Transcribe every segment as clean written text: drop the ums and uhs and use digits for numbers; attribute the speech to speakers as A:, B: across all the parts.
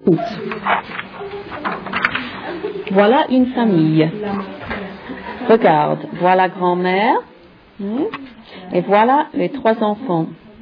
A: Voilà une famille. Regarde, voilà grand-mère. Et voilà les 3 enfants.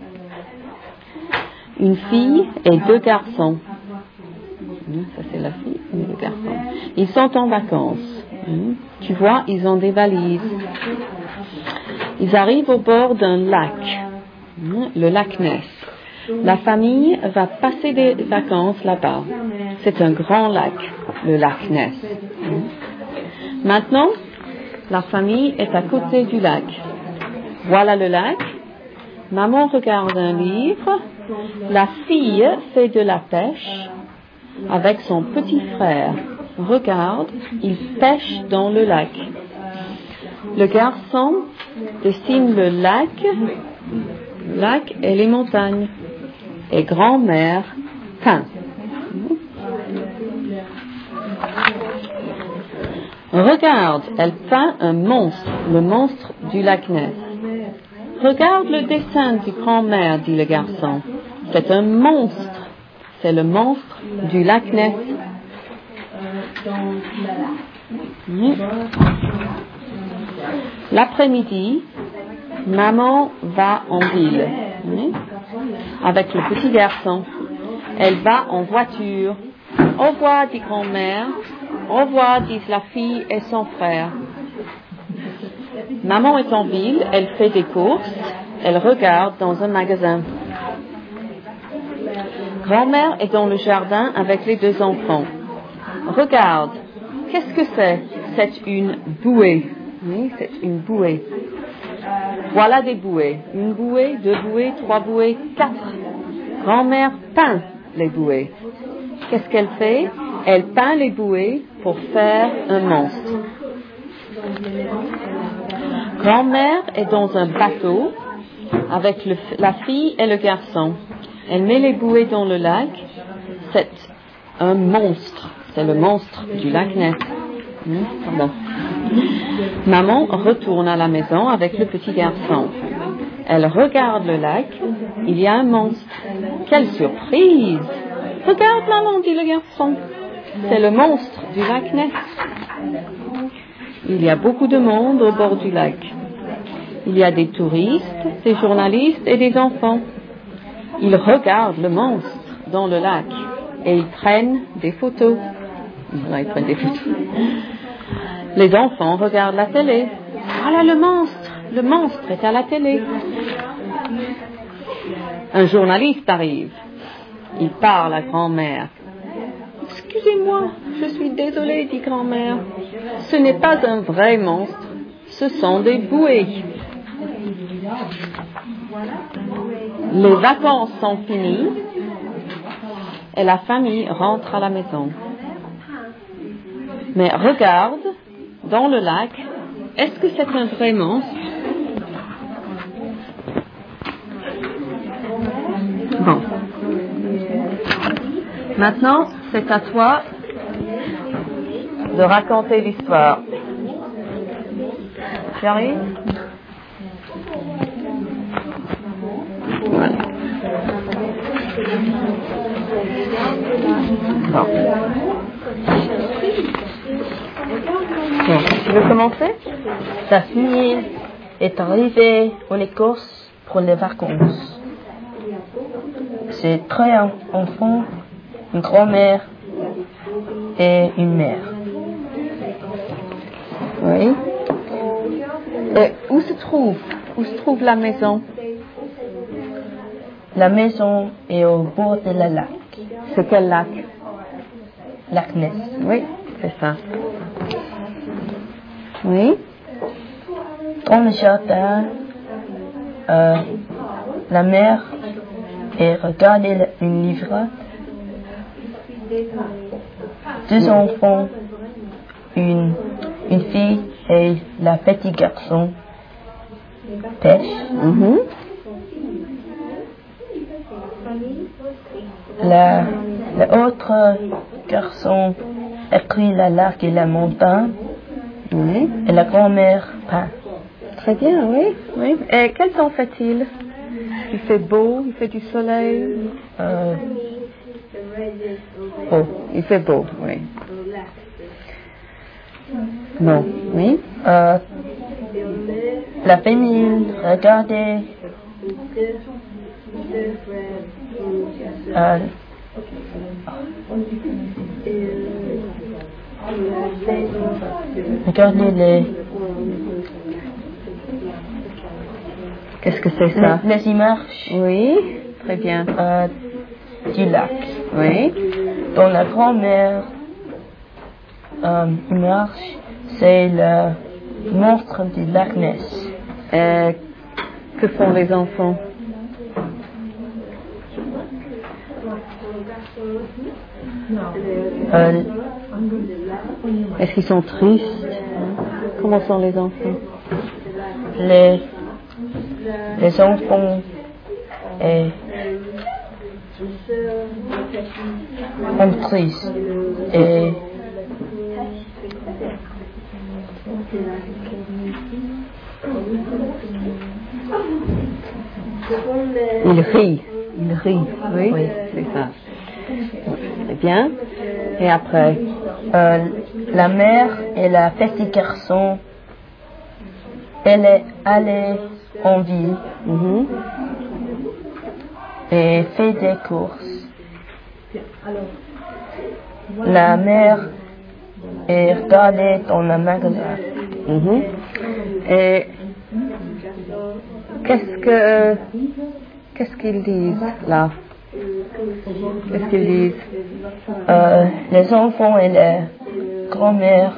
A: Une fille et 2 garçons. Ça c'est la fille et le garçon. Ils sont en vacances. Tu vois, ils ont des valises. Ils arrivent au bord d'un lac. Le lac Ness. La famille va passer des vacances là-bas. C'est un grand lac, le lac Ness. Maintenant, la famille est à côté du lac. Voilà le lac. Maman regarde un livre. La fille fait de la pêche avec son petit frère. Regarde, il pêche dans le lac. Le garçon dessine le lac et les montagnes. Et grand-mère peint. Regarde, elle peint un monstre, le monstre du lac Ness. Regarde le dessin du grand-mère, dit le garçon. C'est un monstre. C'est le monstre du lac Ness. L'après-midi, maman va en ville avec le petit garçon. Elle va en voiture. Au revoir, dit grand-mère. Au revoir, disent la fille et son frère. Maman est en ville, elle fait des courses, elle regarde dans un magasin. Grand-mère est dans le jardin avec les 2 enfants. Regarde, qu'est-ce que c'est? C'est une bouée. Oui, c'est une bouée. Voilà des bouées. 1 bouée, 2 bouées, 3 bouées, 4. Grand-mère peint les bouées. Qu'est-ce qu'elle fait? Elle peint les bouées pour faire un monstre. Grand-mère est dans un bateau avec la fille et le garçon. Elle met les bouées dans le lac. C'est un monstre. C'est le monstre du lac Ness. Pardon. Maman retourne à la maison avec le petit garçon. Elle regarde le lac. Il y a un monstre. Quelle surprise! Regarde, maman, dit le garçon. C'est le monstre du lac Ness. Il y a beaucoup de monde au bord du lac. Il y a des touristes, des journalistes et des enfants. Ils regardent le monstre dans le lac et ils prennent des photos. Voilà, ils prennent des photos. Les enfants regardent la télé. Voilà le monstre. Le monstre est à la télé. Un journaliste arrive. Il parle à grand-mère. Excusez-moi, je suis désolée, dit grand-mère. Ce n'est pas un vrai monstre. Ce sont des bouées. Les vacances sont finies et la famille rentre à la maison. Mais regarde, dans le lac, est-ce que c'est un vrai monstre? Bon. Maintenant, c'est à toi de raconter l'histoire. Tu arrives? Voilà. Bon. Bon, tu veux commencer?
B: La fille est arrivée en Écosse pour les vacances. C'est 3 enfants, une grand-mère et une mère.
A: Oui. Et où se trouve la maison?
B: La maison est au bord de la lac.
A: C'est quel lac?
B: Lac Ness.
A: Oui, c'est ça. Oui.
B: Dans le jardin, la mère regardait une livre. 2 enfants, une fille et le petit garçon pêchent. L'autre garçon écrit la lac et la montagne.
A: Oui.
B: Et la grand-mère peint.
A: Très bien, oui. Oui. Et quel temps fait-il? Il fait beau, il fait du soleil.
B: beau.
A: Il fait beau, oui. Non, oui.
B: La famille regardait regardez
A: Qu'est-ce que c'est ça?
B: les images
A: Oui, très bien.
B: du lac.
A: Oui.
B: Dans la grand-mère image, c'est le monstre du lac Ness.
A: Que font les enfants? Est-ce qu'ils sont tristes? Comment sont les enfants?
B: Les enfants sont tristes et
A: Ils rient. Oui,
B: Oui.
A: c'est ça. Très bien. Et après?
B: La mère et la petite garçon, elle est allée en ville et fait des courses. La mère est regardée dans le magasin.
A: Et qu'est-ce qu'ils disent là? Qu'est-ce qu'ils disent?
B: Les enfants et la grand-mère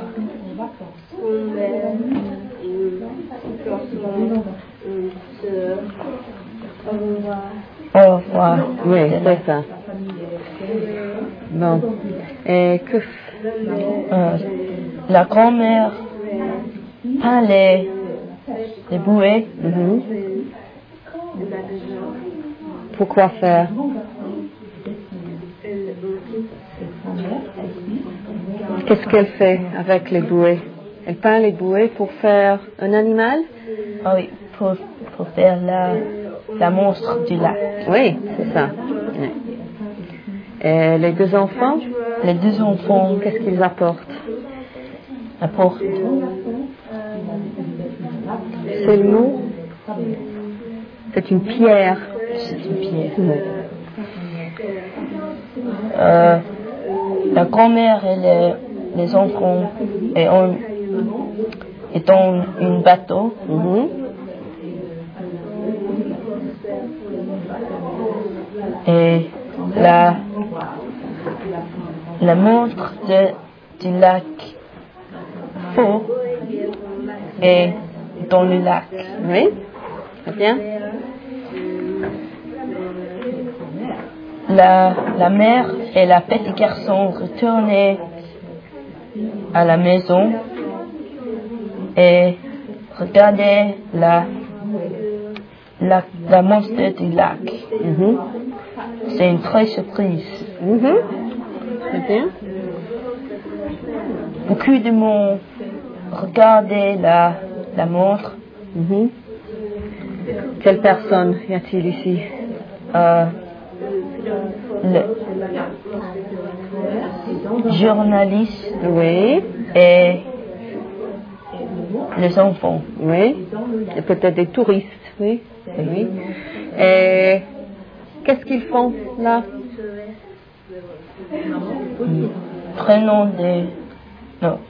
B: au revoir.
A: Oui, c'est ça. Bon. Et
B: la grand-mère peint les bouées.
A: Pourquoi faire? Qu'est-ce qu'elle fait avec les bouées? Elle peint les bouées pour faire un animal?
B: Ah oui, pour faire la monstre du lac.
A: Oui, c'est ça. Oui. Et les deux enfants?
B: Les deux enfants
A: Qu'est-ce qu'ils apportent?
B: apportent
A: C'est le mot? C'est une pierre.
B: c'est une pierre.
A: Oui.
B: La grand-mère et les enfants est dans un bateau. Et la montre du lac faux est dans le lac.
A: Oui, très bien.
B: La mère et la petite garçon retournaient à la maison et regardaient la monstre du lac. C'est une vraie surprise.
A: Très bien.
B: Beaucoup de monde regardait la montre.
A: Quelle personne y a-t-il ici?
B: Le journaliste
A: Oui.
B: et les enfants.
A: Oui. Et peut-être des touristes. Oui. Oui. Et qu'est-ce qu'ils font là?
B: Prenons des... Non.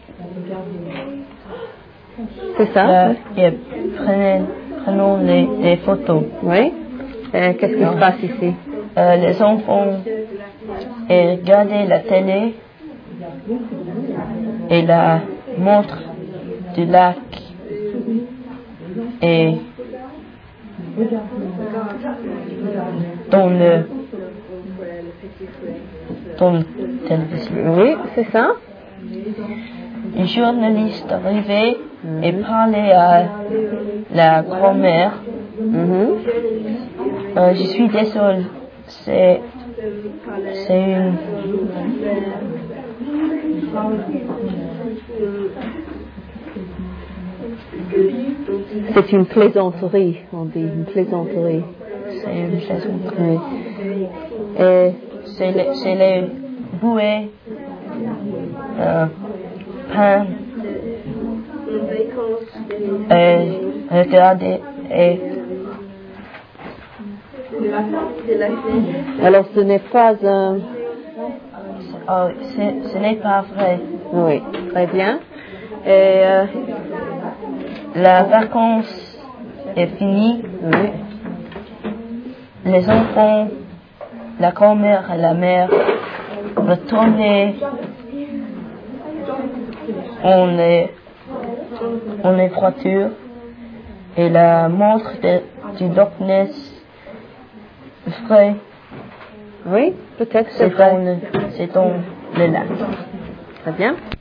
A: C'est ça?
B: Prenons des photos.
A: Oui. Et qu'est-ce qui se passe ici?
B: Les enfants regardaient la télé et la montre du lac et dans le télévision.
A: Oui, c'est ça.
B: Un journaliste arrivait et parlait à la grand-mère. Je suis désolée, c'est une...
A: C'est une plaisanterie, on dit, une plaisanterie.
B: C'est une plaisanterie.
A: Oui. Et
B: c'est les bouée, pain, et regarder et
A: Alors ce n'est pas un...
B: oh, ce n'est pas vrai.
A: Oui, très bien. Et
B: La vacance est finie.
A: oui.
B: Les enfants, la grand-mère et la mère retournent en les voitures et la montre du Loch Ness frais,
A: Oui, peut-être c'est
B: c'est
A: vrai.
B: dans le lac.
A: Très bien.